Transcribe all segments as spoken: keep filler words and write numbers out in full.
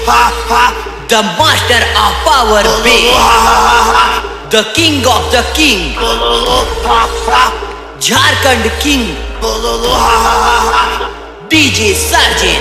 The master of power bass, the king of the king, Jharkhand king, D J Sargent.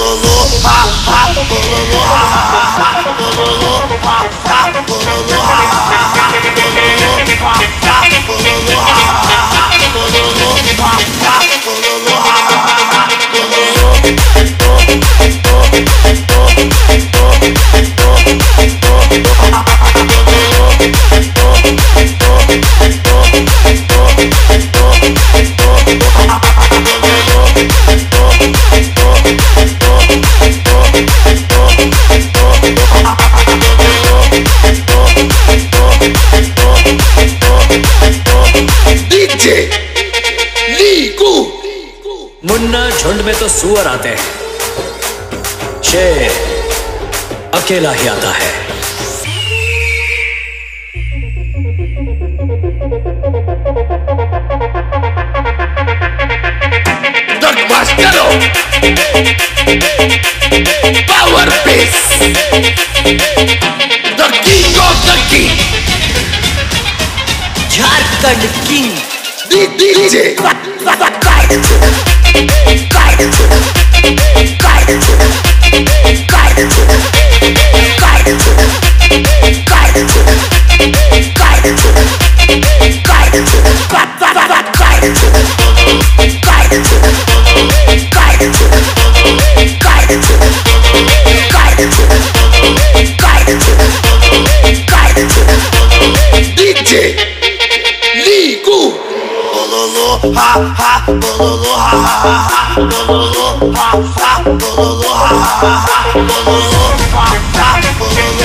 Munna झुंड में तो सुअर आते हैं, शेर अकेला ही आता है। The master of power bass, the king of the king, Jharkhand king, D J ha ha bololo ha ha ha bololo ha ha bololo ha ha ha bololo ha ha bololo